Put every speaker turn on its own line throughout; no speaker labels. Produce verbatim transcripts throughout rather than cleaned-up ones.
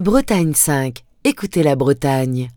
Bretagne cinq. Écoutez la Bretagne.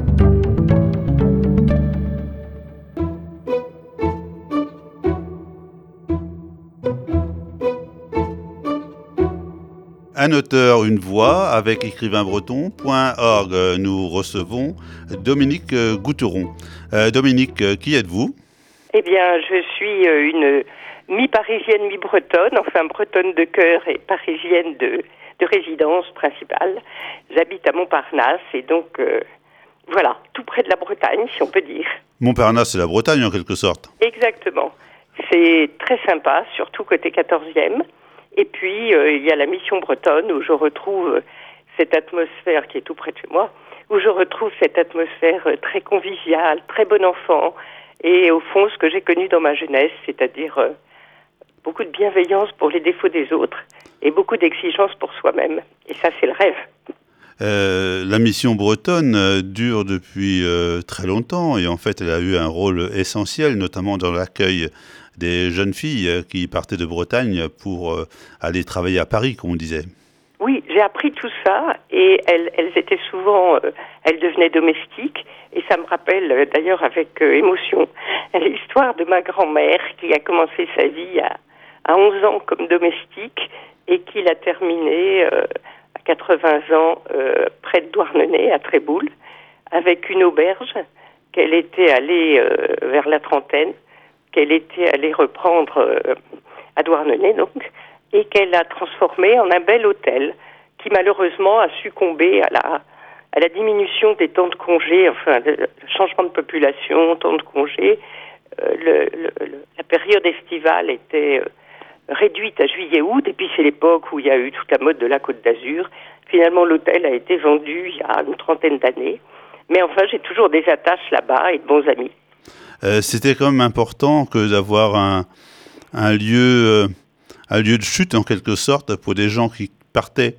Un auteur, une voix, avec écrivain breton point org. Nous recevons Dominique Gouteron. Euh, Dominique, qui êtes-vous ?
Eh bien, je suis une mi-parisienne, mi-bretonne, enfin bretonne de cœur et parisienne de, de résidence principale. J'habite à Montparnasse et donc, euh, voilà, tout près de la Bretagne, si on peut dire.
Montparnasse, c'est la Bretagne en quelque sorte.
Exactement. C'est très sympa, surtout côté quatorzième. Et puis, euh, il y a la mission bretonne où je retrouve cette atmosphère qui est tout près de chez moi, où je retrouve cette atmosphère très conviviale, très bon enfant, et au fond, ce que j'ai connu dans ma jeunesse, c'est-à-dire euh, beaucoup de bienveillance pour les défauts des autres et beaucoup d'exigence pour soi-même. Et ça, c'est le rêve.
Euh, la mission bretonne euh, dure depuis euh, très longtemps et en fait, elle a eu un rôle essentiel, notamment dans l'accueil des jeunes filles qui partaient de Bretagne pour euh, aller travailler à Paris, comme on disait.
Oui, j'ai appris tout ça et elles, elles étaient souvent, euh, elles devenaient domestiques et ça me rappelle euh, d'ailleurs avec euh, émotion l'histoire de ma grand-mère qui a commencé sa vie à, à onze ans comme domestique et qui l'a terminée euh, à quatre-vingts ans euh, près de Douarnenez, à Tréboul, avec une auberge qu'elle était allée euh, vers la trentaine, qu'elle était allée reprendre euh, à Douarnenez donc, et qu'elle a transformé en un bel hôtel qui malheureusement a succombé à la, à la diminution des temps de congé, enfin le changement de population, temps de congé. Euh, le, le, le, la période estivale était euh, réduite à juillet-août et puis c'est l'époque où il y a eu toute la mode de la Côte d'Azur. Finalement l'hôtel a été vendu il y a une trentaine d'années. Mais enfin j'ai toujours des attaches là-bas et de bons amis.
Euh, c'était quand même important que d'avoir un, un lieu... Euh... un lieu de chute en quelque sorte pour des gens qui partaient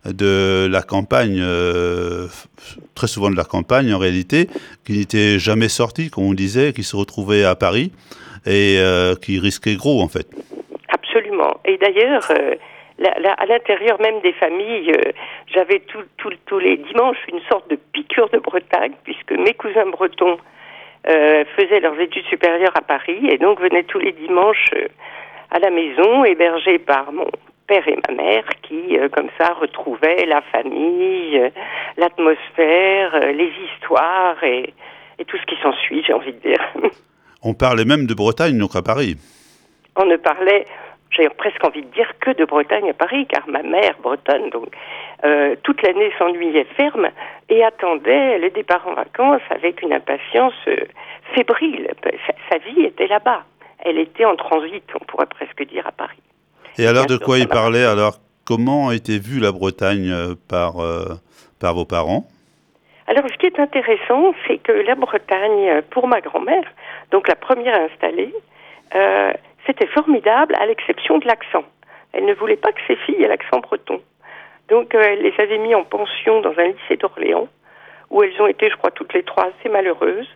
de la campagne, euh, très souvent de la campagne en réalité, qui n'étaient jamais sortis, comme on disait, qui se retrouvaient à Paris et euh, qui risquaient gros en fait.
Absolument. Et d'ailleurs, euh, la, la, à l'intérieur même des familles, euh, j'avais tout, tout, tous les dimanches une sorte de piqûre de Bretagne, puisque mes cousins bretons euh, faisaient leurs études supérieures à Paris et donc venaient tous les dimanches euh, à la maison, hébergée par mon père et ma mère, qui, euh, comme ça, retrouvaient la famille, euh, l'atmosphère, euh, les histoires et, et tout ce qui s'ensuit, j'ai envie de dire.
On parlait même de Bretagne, donc à Paris.
On ne parlait, j'ai presque envie de dire, que de Bretagne à Paris, car ma mère, bretonne, donc, euh, toute l'année s'ennuyait ferme et attendait le départ en vacances avec une impatience euh, fébrile. Sa, sa vie était là-bas. Elle était en transit, on pourrait presque dire, à Paris.
Et alors, de quoi il parlait ? Alors, comment était vue la Bretagne par, euh, par vos parents ?
Alors, ce qui est intéressant, c'est que la Bretagne, pour ma grand-mère, donc la première installée, euh, c'était formidable, à l'exception de l'accent. Elle ne voulait pas que ses filles aient l'accent breton. Donc, euh, elle les avait mis en pension dans un lycée d'Orléans, où elles ont été, je crois, toutes les trois assez malheureuses.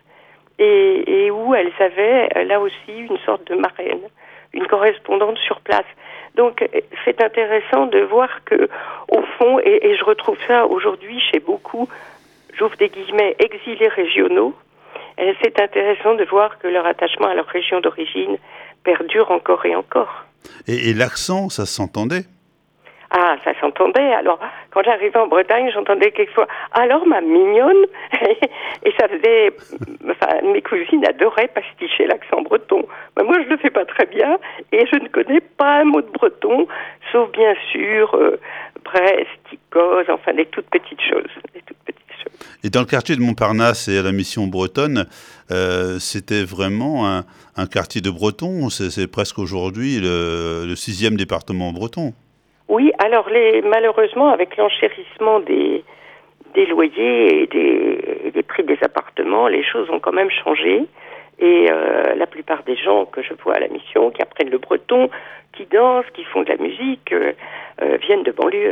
Et, et où elles avaient là aussi une sorte de marraine, une correspondante sur place. Donc c'est intéressant de voir que au fond, et, et je retrouve ça aujourd'hui chez beaucoup, j'ouvre des guillemets, exilés régionaux, et c'est intéressant de voir que leur attachement à leur région d'origine perdure encore et encore.
Et, et l'accent, ça s'entendait ?
Ah, ça s'entendait. Alors, quand j'arrivais en Bretagne, j'entendais quelquefois « Alors, ma mignonne !» Et ça faisait... Enfin, mes cousines adoraient pasticher l'accent breton. Mais moi, je le fais pas très bien et je ne connais pas un mot de breton, sauf bien sûr euh, Brest, Ticos, enfin, des toutes petites choses. Des toutes petites choses.
Et dans le quartier de Montparnasse et à la mission bretonne, euh, c'était vraiment un, un quartier de Bretons. C'est, c'est presque aujourd'hui le, le sixième département breton.
Oui, alors les, malheureusement, avec l'enchérissement des, des loyers et des, et des prix des appartements, les choses ont quand même changé. Et euh, la plupart des gens que je vois à la mission, qui apprennent le breton, qui dansent, qui font de la musique, euh, euh, viennent de banlieue.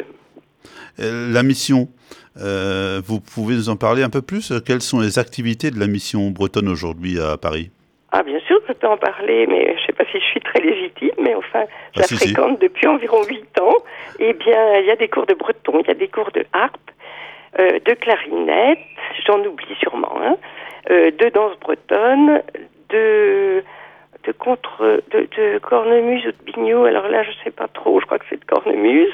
La mission, euh, vous pouvez nous en parler un peu plus ? Quelles sont les activités de la mission bretonne aujourd'hui à Paris ?
Ah, bien sûr, je peux en parler, mais je ne sais pas si je suis très légitime, mais enfin, je
ah,
la
si,
fréquente
si.
depuis environ huit ans. Eh bien, il y a des cours de breton, il y a des cours de harpe, euh, de clarinette, j'en oublie sûrement, hein, euh, de danse bretonne, de, de contre, de, de cornemuse ou de biniou, alors là je sais pas trop, je crois que c'est de cornemuse.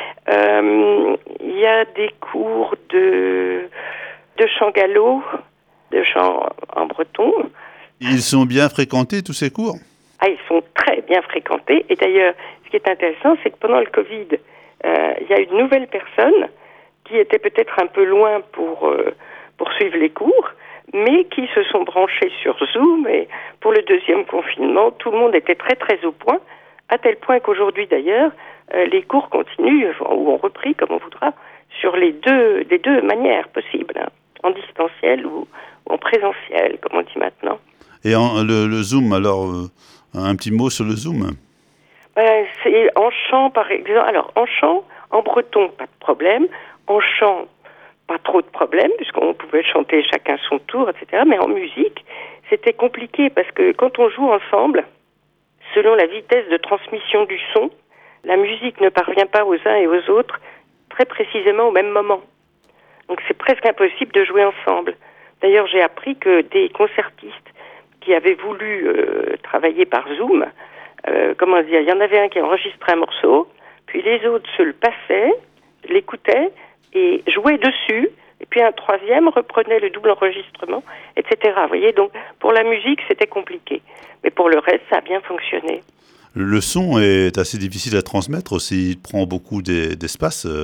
Euh, Il y a des cours de, de chant gallo, de chant en breton.
Ils sont bien fréquentés, tous ces cours?
Ah, ils sont très bien fréquentés. Et d'ailleurs, ce qui est intéressant, c'est que pendant le Covid, euh, il y a une nouvelle personne qui était peut-être un peu loin pour, euh, pour suivre les cours, mais qui se sont branchés sur Zoom. Et pour le deuxième confinement, tout le monde était très très au point, à tel point qu'aujourd'hui d'ailleurs, euh, les cours continuent, ou ont repris, comme on voudra, sur les deux, les deux manières possibles, hein, en distanciel ou, ou en présentiel, comme on dit maintenant.
Et en, le, le Zoom, alors, euh, un petit mot sur le Zoom?
Ben, c'est en chant, par exemple. Alors, en chant, en breton, pas de problème. En chant, pas trop de problème, puisqu'on pouvait chanter chacun son tour, et cetera. Mais en musique, c'était compliqué, parce que quand on joue ensemble, selon la vitesse de transmission du son, la musique ne parvient pas aux uns et aux autres très précisément au même moment. Donc c'est presque impossible de jouer ensemble. D'ailleurs, j'ai appris que des concertistes qui avaient voulu euh, travailler par Zoom, euh, comment dire, il y en avait un qui enregistrait un morceau, puis les autres se le passaient, l'écoutaient et jouaient dessus, et puis un troisième reprenait le double enregistrement, et cetera. Vous voyez, donc pour la musique, c'était compliqué. Mais pour le reste, ça a bien fonctionné.
Le son est assez difficile à transmettre aussi, il prend beaucoup d'espace euh,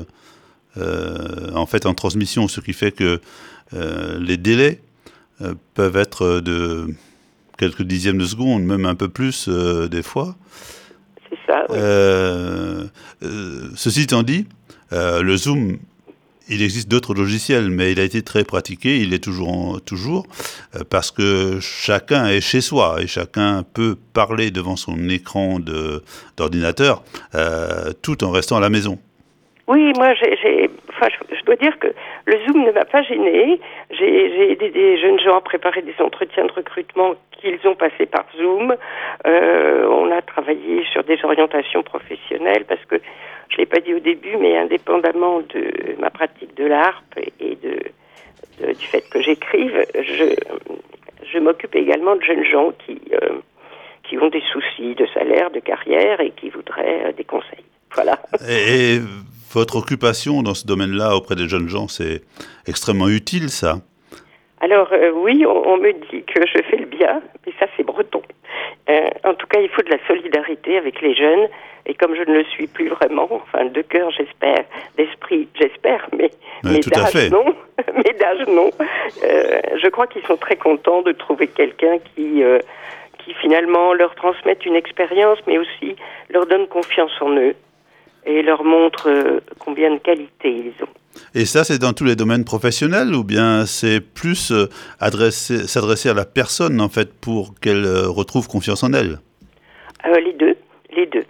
euh, en fait en transmission, ce qui fait que euh, les délais euh, peuvent être de quelques dixièmes de seconde, même un peu plus euh, des fois.
C'est ça, oui.
Euh, euh, ceci étant dit, euh, le Zoom, il existe d'autres logiciels, mais il a été très pratiqué, il est toujours, toujours euh, parce que chacun est chez soi et chacun peut parler devant son écran de, d'ordinateur euh, tout en restant à la maison.
Oui, moi, j'ai, j'ai, enfin, je, je dois dire que le Zoom ne m'a pas gênée. J'ai, j'ai aidé des jeunes gens à préparer des entretiens de recrutement qu'ils ont passés par Zoom. Euh, on a travaillé sur des orientations professionnelles parce que, je l'ai pas dit au début, mais indépendamment de ma pratique de l'A R P et de, de du fait que j'écrive, je, je m'occupe également de jeunes gens qui, euh, qui ont des soucis de salaire, de carrière et qui voudraient euh, des conseils. Voilà.
Et, et votre occupation dans ce domaine-là auprès des jeunes gens, c'est extrêmement utile, ça?
Alors euh, oui, on, on me dit que je fais le bien, mais ça c'est breton. Euh, en tout cas, il faut de la solidarité avec les jeunes, et comme je ne le suis plus vraiment, enfin de cœur j'espère, d'esprit j'espère, mais,
mais
mais
d'âge
non, mais d'âge non. Euh, je crois qu'ils sont très contents de trouver quelqu'un qui, euh, qui finalement leur transmette une expérience, mais aussi leur donne confiance en eux. Et leur montre euh, combien de qualité ils ont.
Et ça, c'est dans tous les domaines professionnels ou bien c'est plus euh, adresser, s'adresser à la personne, en fait, pour qu'elle euh, retrouve confiance en elle?
euh, Les deux, les deux.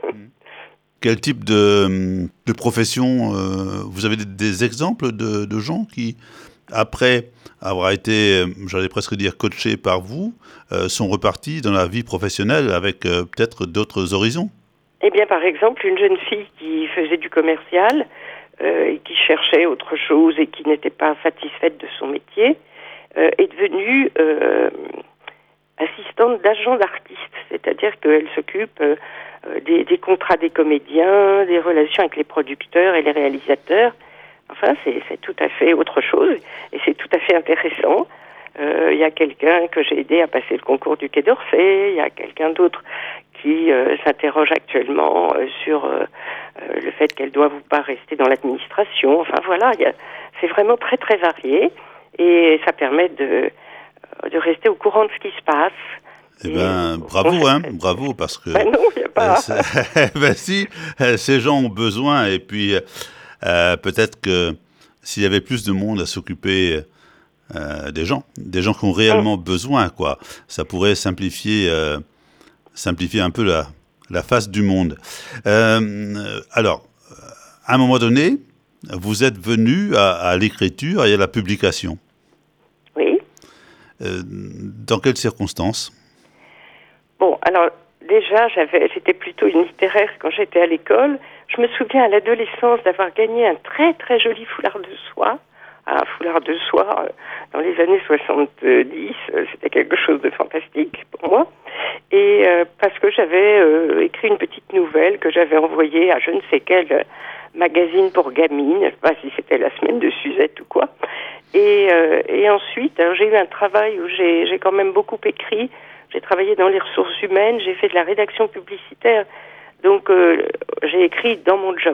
Quel type de, de profession euh, vous avez des, des exemples de, de gens qui, après avoir été, j'allais presque dire, coachés par vous, euh, sont repartis dans la vie professionnelle avec euh, peut-être d'autres horizons?
Eh bien, par exemple, une jeune fille qui faisait du commercial euh, et qui cherchait autre chose et qui n'était pas satisfaite de son métier euh, est devenue euh, assistante d'agent d'artiste. C'est-à-dire qu'elle s'occupe euh, des, des contrats des comédiens, des relations avec les producteurs et les réalisateurs. Enfin, c'est, c'est tout à fait autre chose et c'est tout à fait intéressant. Il euh, y a quelqu'un que j'ai aidé à passer le concours du Quai d'Orsay, il y a quelqu'un d'autre qui euh, s'interroge actuellement euh, sur euh, euh, le fait qu'elle doit ou pas rester dans l'administration. Enfin voilà, y a, c'est vraiment très très varié et ça permet de, de rester au courant de ce qui se passe.
Eh bien, bravo, hein, bravo, parce que...
Ben non, il n'y a pas...
Euh, ben si, ces gens ont besoin, et puis euh, peut-être que s'il y avait plus de monde à s'occuper euh, des gens, des gens qui ont réellement mmh. besoin, quoi, ça pourrait simplifier... Euh, simplifier un peu la, la face du monde. Euh, alors, à un moment donné, vous êtes venu à, à l'écriture et à la publication.
Oui.
Euh, dans quelles circonstances?
Bon, alors, déjà, j'avais, j'étais plutôt une littéraire quand j'étais à l'école. Je me souviens à l'adolescence d'avoir gagné un très très joli foulard de soie foulard de soie euh, dans les années soixante-dix, euh, c'était quelque chose de fantastique pour moi. Et euh, parce que j'avais euh, écrit une petite nouvelle que j'avais envoyée à je ne sais quel euh, magazine pour gamines, je ne sais pas si c'était la semaine de Suzette ou quoi. Et, euh, et ensuite, alors, j'ai eu un travail où j'ai, j'ai quand même beaucoup écrit. J'ai travaillé dans les ressources humaines, j'ai fait de la rédaction publicitaire. Donc, euh, j'ai écrit dans mon job.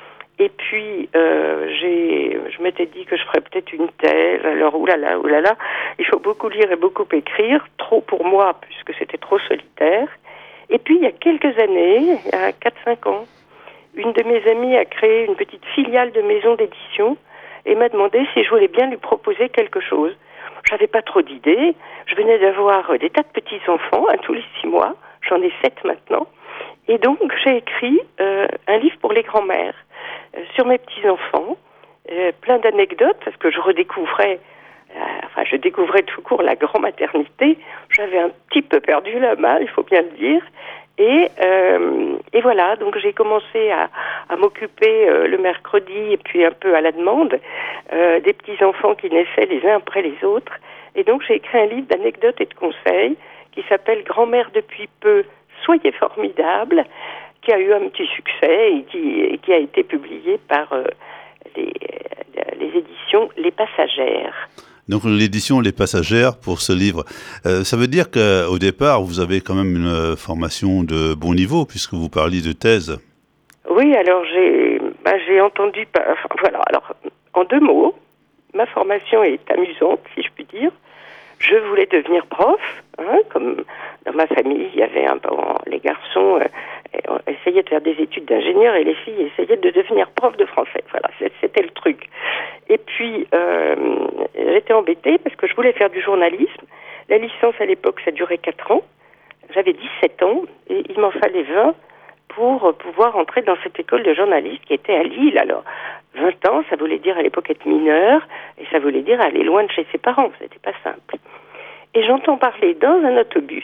Et puis, euh, j'ai, je m'étais dit que je ferais peut-être une thèse. Alors, oulala, oulala, il faut beaucoup lire et beaucoup écrire. Trop pour moi, puisque c'était trop solitaire. Et puis, il y a quelques années, il y a quatre cinq ans, une de mes amies a créé une petite filiale de maison d'édition et m'a demandé si je voulais bien lui proposer quelque chose. J'avais pas trop d'idées. Je venais d'avoir des tas de petits-enfants, à tous les six mois. J'en ai sept maintenant. Et donc, j'ai écrit euh, un livre pour les grands-mères euh, sur mes petits-enfants, euh, plein d'anecdotes, parce que je redécouvrais, euh, enfin, je découvrais tout court la grand-maternité. J'avais un petit peu perdu la main, il faut bien le dire. Et, euh, et voilà, donc j'ai commencé à, à m'occuper euh, le mercredi et puis un peu à la demande euh, des petits-enfants qui naissaient les uns après les autres. Et donc j'ai écrit un livre d'anecdotes et de conseils qui s'appelle « Grand-mère depuis peu, soyez formidable », qui a eu un petit succès et qui, et qui a été publié par euh, les, les éditions Les Passagères.
Donc l'édition Les Passagères pour ce livre, euh, ça veut dire qu'au départ, vous avez quand même une formation de bon niveau, puisque vous parliez de thèse.
Oui, alors j'ai, bah, j'ai entendu... Enfin, voilà, alors en deux mots, ma formation est amusante, si je puis dire. Je voulais devenir prof, hein, comme dans ma famille, il y avait un bon, les garçons euh, essayaient de faire des études d'ingénieur et les filles essayaient de devenir prof de français. Voilà, c'était le truc. Et puis, euh, j'étais embêtée parce que je voulais faire du journalisme. La licence, à l'époque, ça durait quatre ans. J'avais dix-sept ans et il m'en fallait vingt pour pouvoir entrer dans cette école de journalisme qui était à Lille. Alors, vingt ans, ça voulait dire à l'époque être mineur et ça voulait dire aller loin de chez ses parents. C'était pas simple. Et j'entends parler dans un autobus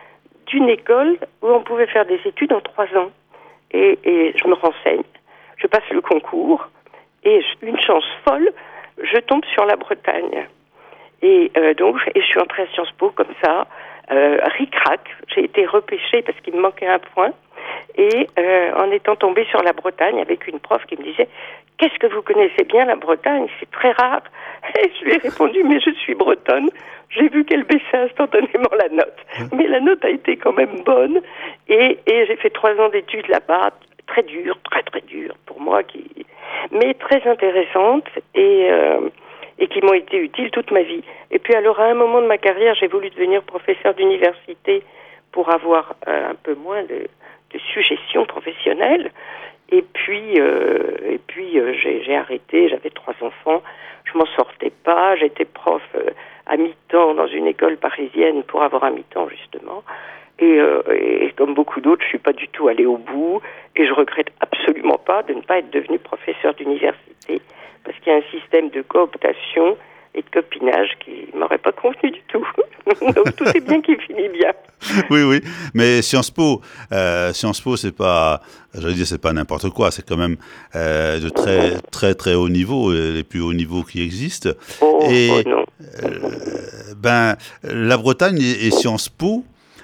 d'une école où on pouvait faire des études en trois ans. Et, et je me renseigne, je passe le concours et une chance folle, je tombe sur la Bretagne. Et euh, donc, et je suis entrée à Sciences Po comme ça, euh, ric-rac. J'ai été repêchée parce qu'il me manquait un point. Et euh, en étant tombée sur la Bretagne avec une prof qui me disait « Qu'est-ce que vous connaissez bien la Bretagne? C'est très rare. » Et je lui ai répondu « Mais je suis bretonne. » J'ai vu qu'elle baissait instantanément la note. Mais la note a été quand même bonne. Et, et j'ai fait trois ans d'études là-bas, très dures, très très dures pour moi, qui... mais très intéressantes et, euh, et qui m'ont été utiles toute ma vie. Et puis alors à un moment de ma carrière, j'ai voulu devenir professeur d'université pour avoir euh, un peu moins de... de suggestions professionnelles. Et puis, euh, et puis euh, j'ai, j'ai arrêté, j'avais trois enfants, je m'en sortais pas, j'étais prof euh, à mi-temps dans une école parisienne pour avoir un mi-temps justement. Et, euh, et comme beaucoup d'autres, je suis pas du tout allée au bout et je regrette absolument pas de ne pas être devenue professeur d'université parce qu'il y a un système de cooptation et de copinage qui m'aurait pas convenu du tout. Donc tout est bien qui finit bien.
Oui, oui, mais Sciences Po, euh, Sciences Po, c'est pas, j'allais dire, c'est pas n'importe quoi, c'est quand même euh, de très, très, très haut niveau, les plus hauts niveaux qui existent.
Oh,
et
oh non.
Euh, ben, la Bretagne et, et Sciences Po,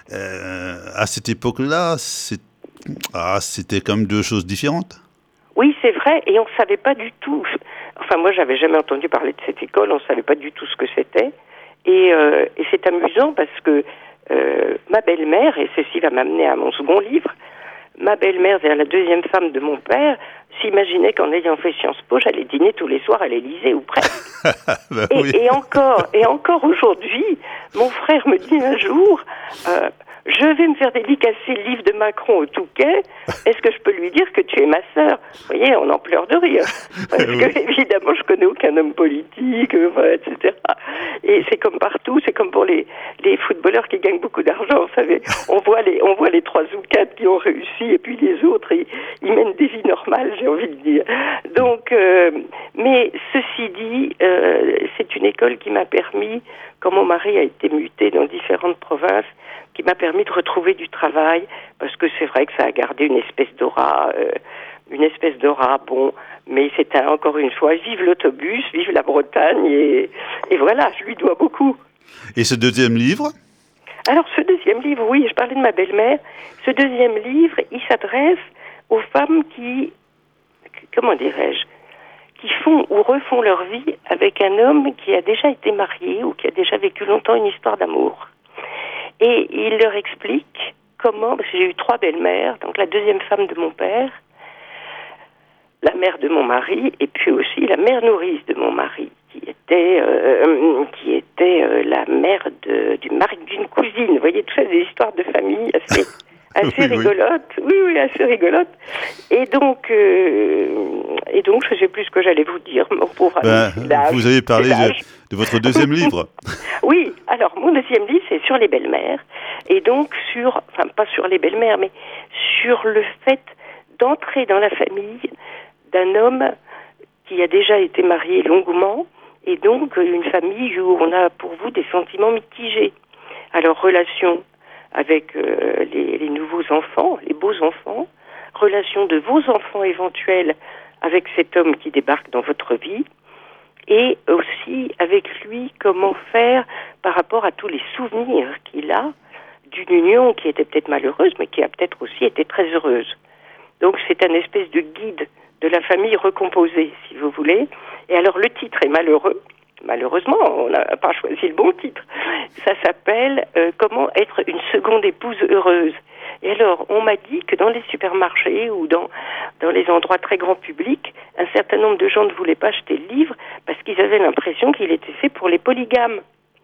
euh, à cette époque-là, c'est, ah, c'était quand même deux choses différentes.
Oui, c'est vrai, et on ne savait pas du tout. Enfin, moi, j'avais jamais entendu parler de cette école, on ne savait pas du tout ce que c'était. Et, euh, et c'est amusant parce que euh, ma belle-mère, et ceci va m'amener à mon second livre, ma belle-mère, c'est-à-dire la deuxième femme de mon père, s'imaginait qu'en ayant fait Sciences Po, j'allais dîner tous les soirs à l'Élysée ou presque.
ben
et,
oui.
et encore, et encore aujourd'hui, mon frère me dit un jour, euh, je vais me faire dédicacer le livre de Macron au Touquet. Est-ce que je peux lui dire que tu es ma sœur? Vous voyez, on en pleure de rire. Parce
Oui.
que, évidemment, je connais aucun homme politique, euh, et cetera. Et c'est comme partout, c'est comme pour les, les footballeurs qui gagnent beaucoup d'argent, vous savez. On voit les, on voit les trois ou quatre qui ont réussi, et puis les autres, ils, ils mènent des vies normales, j'ai envie de dire. Donc, euh, mais ceci dit, euh, c'est une école qui m'a permis, quand mon mari a été muté dans différentes provinces, qui m'a permis de retrouver du travail, parce que c'est vrai que ça a gardé une espèce d'aura, euh, une espèce d'aura, bon, mais c'est un, encore une fois, vive l'autobus, vive la Bretagne, et, et voilà, je lui dois beaucoup.
Et ce deuxième livre ?
Alors, ce deuxième livre, oui, je parlais de ma belle-mère, ce deuxième livre, il s'adresse aux femmes qui, comment dirais-je, qui font ou refont leur vie avec un homme qui a déjà été marié ou qui a déjà vécu longtemps une histoire d'amour. Et il leur explique comment, parce que j'ai eu trois belles-mères, donc la deuxième femme de mon père, la mère de mon mari, et puis aussi la mère nourrice de mon mari, qui était, euh, qui était euh, la mère de, du mari d'une cousine. Vous voyez, tout ça, des histoires de famille assez... assez oui, rigolote, oui. oui, oui, assez rigolote. Et donc, euh, et donc, je ne sais plus ce que j'allais vous dire, mon pauvre ami.
Ben, vous avez parlé de, de votre deuxième livre.
Oui, alors, mon deuxième livre, c'est sur les belles-mères. Et donc, sur, enfin, pas sur les belles-mères, mais sur le fait d'entrer dans la famille d'un homme qui a déjà été marié longuement, et donc une famille où on a pour vous des sentiments mitigés. Alors, relation avec euh, les, les nouveaux enfants, les beaux enfants, relation de vos enfants éventuels avec cet homme qui débarque dans votre vie, et aussi avec lui comment faire par rapport à tous les souvenirs qu'il a d'une union qui était peut-être malheureuse, mais qui a peut-être aussi été très heureuse. Donc c'est un espèce de guide de la famille recomposée, si vous voulez. Et alors le titre est malheureux. Malheureusement, on n'a pas choisi le bon titre. Ça s'appelle euh, « Comment être une seconde épouse heureuse ». Et alors, on m'a dit que dans les supermarchés ou dans, dans les endroits très grand public, un certain nombre de gens ne voulaient pas acheter le livre parce qu'ils avaient l'impression qu'il était fait pour les polygames.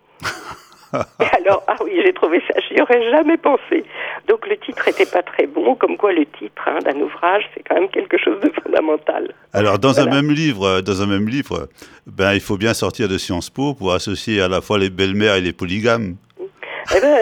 Et alors, ah oui, j'ai trouvé ça, j'y aurais jamais pensé. Donc le titre était pas très bon, comme quoi le titre hein, d'un ouvrage, c'est quand même quelque chose de fondamental.
Alors dans
voilà.
un même livre, dans un même livre, ben il faut bien sortir de Sciences Po pour associer à la fois les belles-mères et les polygames.
Eh ben,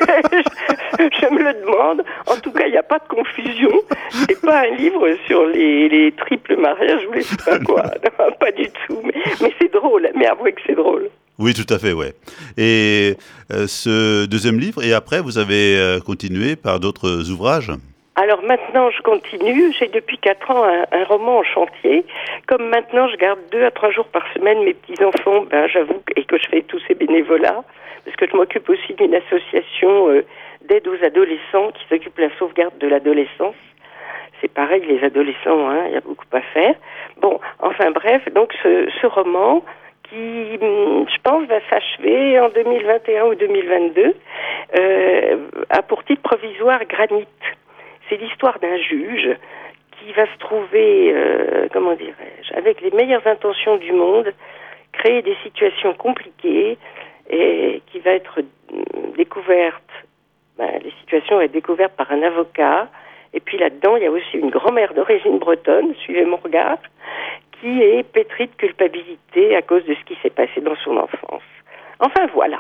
je, je me le demande. En tout cas, il n'y a pas de confusion. C'est pas un livre sur les, les triples mariages ou les je sais pas quoi. Non, pas du tout. Mais, mais c'est drôle. Mais avouez que c'est drôle.
Oui, tout à fait, ouais. Et euh, ce deuxième livre, et après, vous avez euh, continué par d'autres ouvrages ?
Alors maintenant, je continue. J'ai depuis quatre ans un, un roman en chantier. Comme maintenant, je garde deux à trois jours par semaine mes petits-enfants, ben, j'avoue, et que je fais tous ces bénévolats, parce que je m'occupe aussi d'une association euh, d'aide aux adolescents qui s'occupe de la sauvegarde de l'adolescence. C'est pareil, les adolescents, hein, il y a beaucoup à faire. Bon, enfin bref, donc ce, ce roman... qui, je pense, va s'achever en deux mille vingt et un ou deux mille vingt-deux, euh, a pour titre provisoire Granit. C'est l'histoire d'un juge qui va se trouver, euh, comment dirais-je, avec les meilleures intentions du monde, créer des situations compliquées et qui va être découverte, ben, les situations vont être découvertes par un avocat. Et puis là-dedans, il y a aussi une grand-mère d'origine bretonne, suivez mon regard, qui est pétrie de culpabilité à cause de ce qui s'est passé dans son enfance. Enfin, voilà.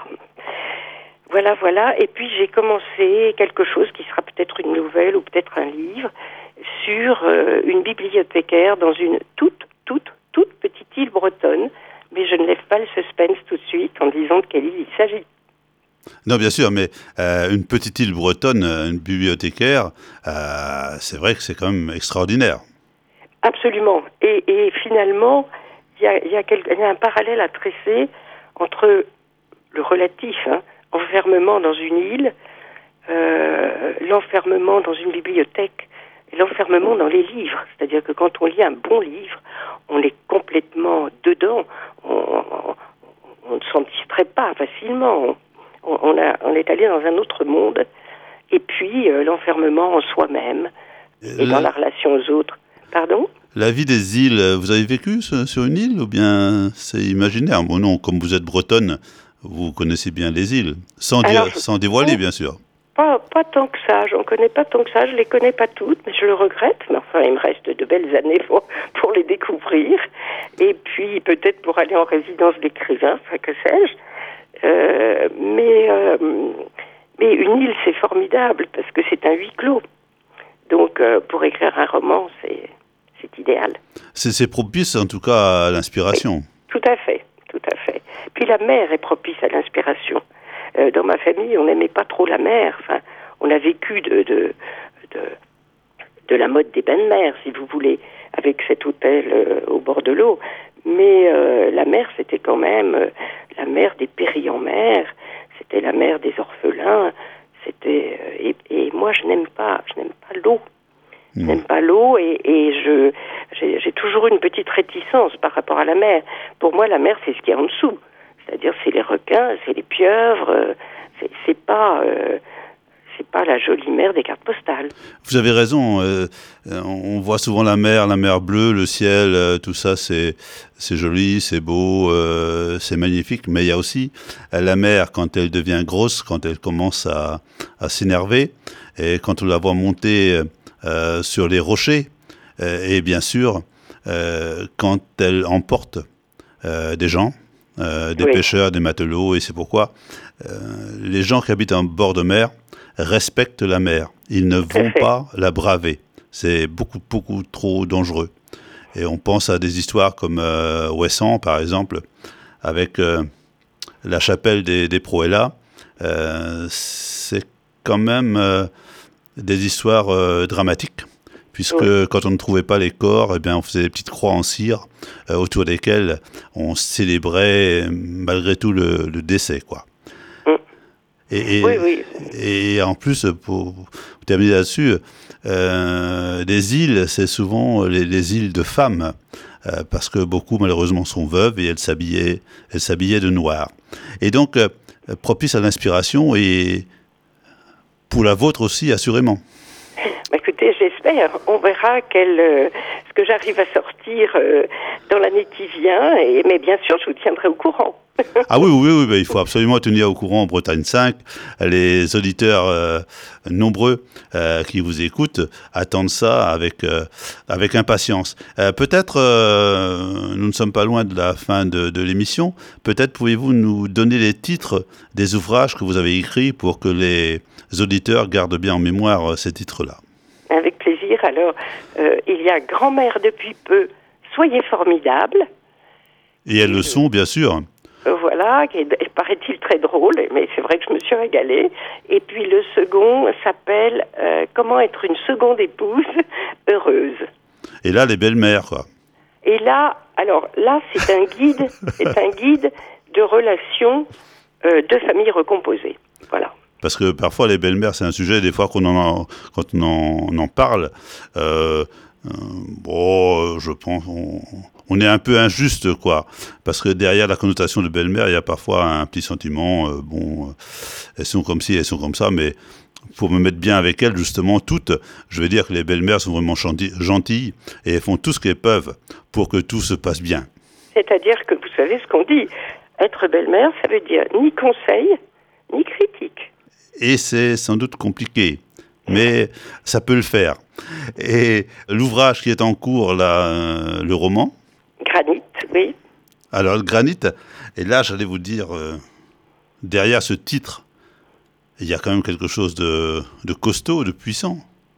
Voilà, voilà. Et puis, j'ai commencé quelque chose qui sera peut-être une nouvelle ou peut-être un livre sur euh, une bibliothécaire dans une toute, toute, toute petite île bretonne. Mais je ne lève pas le suspense tout de suite en disant de quelle île il s'agit.
Non, bien sûr, mais euh, une petite île bretonne, une bibliothécaire, euh, c'est vrai que c'est quand même extraordinaire.
Absolument. Et, et finalement, il y a, y, a y a un parallèle à tresser entre le relatif, hein, enfermement dans une île, euh, l'enfermement dans une bibliothèque, et l'enfermement dans les livres. C'est-à-dire que quand on lit un bon livre, on est complètement dedans, on, on, on ne s'en distrait pas facilement, on, on, a, on est allé dans un autre monde, et puis euh, l'enfermement en soi-même, et dans la relation aux autres. Pardon ?
La vie des îles, vous avez vécu sur une île ou bien c'est imaginaire ? Bon non, comme vous êtes bretonne, vous connaissez bien les îles, sans, Alors, dire, sans dévoiler bien sûr.
Pas, pas tant que ça, j'en connais pas tant que ça, je les connais pas toutes, mais je le regrette. Mais enfin, il me reste de belles années pour, pour les découvrir. Et puis peut-être pour aller en résidence d'écrivain, enfin que sais-je. Euh, mais, euh, mais une île, c'est formidable parce que c'est un huis clos. Donc, euh, pour écrire un roman, c'est, c'est idéal.
C'est, c'est propice, en tout cas, à l'inspiration.
Oui, tout à fait, tout à fait. Puis la mer est propice à l'inspiration. Euh, dans ma famille, on n'aimait pas trop la mer. Enfin, on a vécu de, de, de, de la mode des bains de mer, si vous voulez, avec cet hôtel euh, au bord de l'eau. Mais euh, la mer, c'était quand même euh, la mer des péris en mer, c'était la mer des orphelins, c'était euh, et, et moi je n'aime pas, je n'aime pas l'eau. Je n'aime pas l'eau et, et je j'ai, j'ai toujours une petite réticence par rapport à la mer. Pour moi, la mer, c'est ce qu'il y a en dessous. C'est-à-dire, c'est les requins, c'est les pieuvres, euh, c'est, c'est pas euh, c'est pas la jolie mer des cartes postales.
Vous avez raison. Euh, on voit souvent la mer, la mer bleue, le ciel, euh, tout ça, c'est c'est joli, c'est beau, euh, c'est magnifique. Mais il y a aussi euh, la mer quand elle devient grosse, quand elle commence à à s'énerver et quand on la voit monter euh, sur les rochers. Euh, et bien sûr, euh, quand elle emporte euh, des gens. Euh, des oui. pêcheurs, des matelots, et c'est pourquoi euh, les gens qui habitent en bord de mer respectent la mer. Ils ne vont pas la braver. C'est beaucoup, beaucoup trop dangereux. Et on pense à des histoires comme euh, Ouessant, par exemple, avec euh, la chapelle des, des Proëlla. Euh, c'est quand même euh, des histoires euh, dramatiques. Puisque oui. quand on ne trouvait pas les corps, eh bien, on faisait des petites croix en cire euh, autour desquelles on célébrait malgré tout le, le décès, quoi. Mm. Et, et,
oui, oui.
et en plus, pour terminer là-dessus, euh, les îles, c'est souvent les, les îles de femmes, euh, parce que beaucoup, malheureusement, sont veuves et elles s'habillaient, elles s'habillaient de noir. Et donc, euh, propice à l'inspiration et pour la vôtre aussi, assurément.
Écoutez, j'espère. On verra quel, euh, ce que j'arrive à sortir euh, dans l'année qui vient. Et, mais bien sûr, je vous tiendrai au courant.
Ah oui, oui, oui, ben, il faut absolument tenir au courant en Bretagne cinq. Les auditeurs euh, nombreux euh, qui vous écoutent attendent ça avec, euh, avec impatience. Euh, peut-être, euh, nous ne sommes pas loin de la fin de, de l'émission, peut-être pouvez-vous nous donner les titres des ouvrages que vous avez écrits pour que les auditeurs gardent bien en mémoire ces titres-là.
Avec plaisir. Alors, euh, il y a Grand-mère depuis peu, soyez formidables.
Et elles le sont, bien sûr.
Voilà, qui est, paraît-il, très drôle, mais c'est vrai que je me suis régalée. Et puis le second s'appelle euh, Comment être une seconde épouse heureuse.
Et là, les belles-mères, quoi.
Et là, alors là, c'est un guide, c'est un guide de relations euh, de familles recomposées. Voilà.
Parce que parfois, les belles-mères, c'est un sujet, des fois, qu'on en a, quand on en, on en parle, euh, euh, bon, je pense, on, on est un peu injuste, quoi. Parce que derrière la connotation de belle-mère, il y a parfois un petit sentiment, euh, bon, euh, elles sont comme ci, elles sont comme ça, mais pour me mettre bien avec elles, justement, toutes, je vais dire que les belles-mères sont vraiment gentilles et elles font tout ce qu'elles peuvent pour que tout se passe bien.
C'est-à-dire que, vous savez ce qu'on dit, être belle-mère, ça veut dire ni conseil, ni critique.
Et c'est sans doute compliqué, mais ça peut le faire. Et l'ouvrage qui est en cours, là, euh, le roman
Granit, oui.
Alors, le Granit, et là, j'allais vous dire, euh, derrière ce titre, il y a quand même quelque chose de, de costaud, de puissant.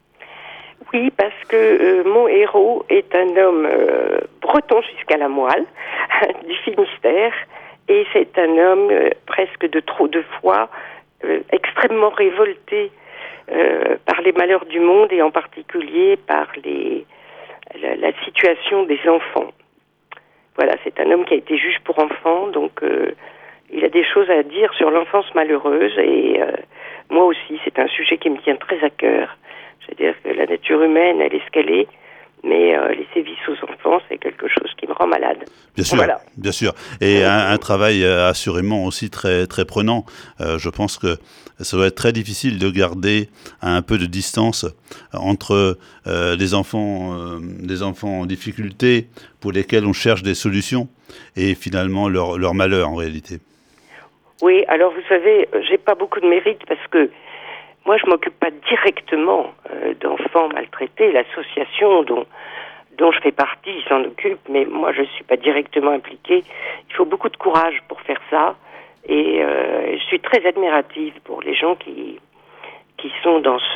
Oui, parce que euh, mon héros est un homme euh, breton jusqu'à la moelle, du Finistère, et c'est un homme euh, presque de trop de foi, euh, extrêmement révolté euh, par les malheurs du monde et en particulier par les, la, la situation des enfants. Voilà, c'est un homme qui a été juge pour enfants, donc euh, il a des choses à dire sur l'enfance malheureuse et euh, moi aussi, c'est un sujet qui me tient très à cœur. C'est-à-dire que la nature humaine, elle est ce qu'elle est, mais euh, les sévices aux enfants, c'est quelque chose qui me rend malade.
Bien sûr, voilà. Bien sûr. Et un, un travail euh, assurément aussi très, très prenant. Euh, je pense que ça doit être très difficile de garder un peu de distance entre euh, les enfants, euh, les enfants en difficulté pour lesquels on cherche des solutions et finalement leur, leur malheur en réalité.
Oui, alors vous savez, j'ai pas beaucoup de mérite parce que moi, je m'occupe pas directement euh, d'enfants maltraités. L'association dont dont je fais partie s'en occupe, mais moi, je suis pas directement impliquée. Il faut beaucoup de courage pour faire ça, et euh, je suis très admirative pour les gens qui qui sont dans ce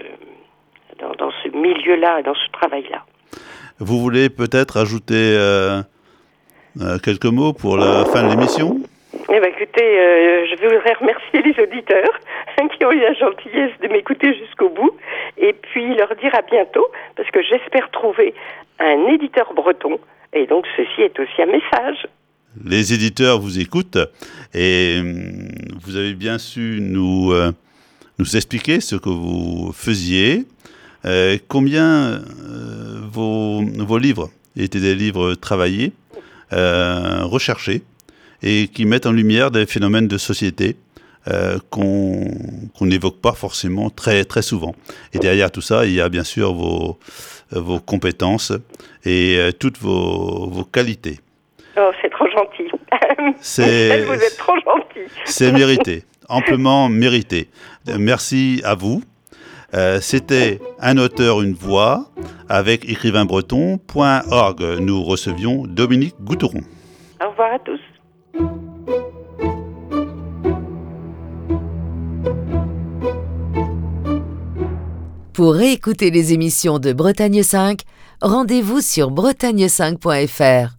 dans, dans ce milieu-là, dans ce travail-là.
Vous voulez peut-être ajouter euh, euh, quelques mots pour la fin de l'émission ?
Eh ben, écoutez, euh, je voudrais remercier les auditeurs qui ont eu la gentillesse de m'écouter jusqu'au bout et puis leur dire à bientôt parce que j'espère trouver un éditeur breton et donc ceci est aussi un message.
Les éditeurs vous écoutent et vous avez bien su nous, euh, nous expliquer ce que vous faisiez, euh, combien euh, vos, vos livres étaient des livres travaillés, euh, recherchés, et qui mettent en lumière des phénomènes de société euh, qu'on qu'on n'évoque pas forcément très, très souvent. Et derrière tout ça, il y a bien sûr vos, vos compétences et euh, toutes vos, vos qualités.
Oh, c'est trop gentil.
C'est,
vous êtes trop gentil.
C'est mérité, amplement mérité. Merci à vous. Euh, c'était Un auteur, une voix avec écrivain breton point org. Nous recevions Dominique Gouteron.
Au revoir à tous.
Pour réécouter les émissions de Bretagne cinq, rendez-vous sur bretagne cinq point f r.